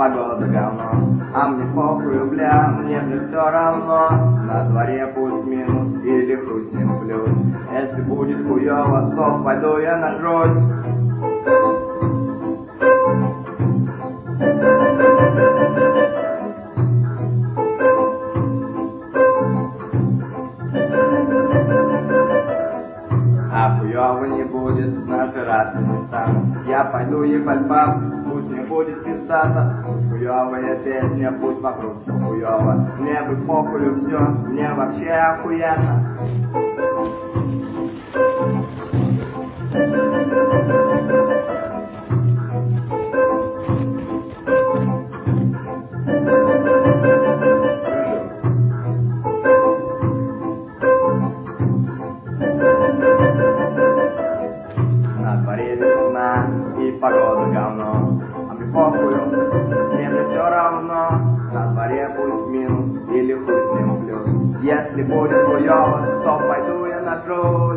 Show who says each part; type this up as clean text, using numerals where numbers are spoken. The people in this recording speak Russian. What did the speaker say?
Speaker 1: погода говно, а мне похуй, бля, мне все равно. На дворе пусть минус или хуй с ним плюс. Если будет хуёво, то пойду я нажрусь. А хуёво не будет, нажираться не стану. Я пойду ебать баб, пусть мне будет пиздата. Хуёвая песня, пусть вокруг все хуёво. Мне бы похуй все, мне вообще охуенно. На дворе весна и погода говно, а мне похуй, мне все равно. На дворе пусть минус или хуй с ним плюс. Если будет хуёво, то пойду я нажрусь.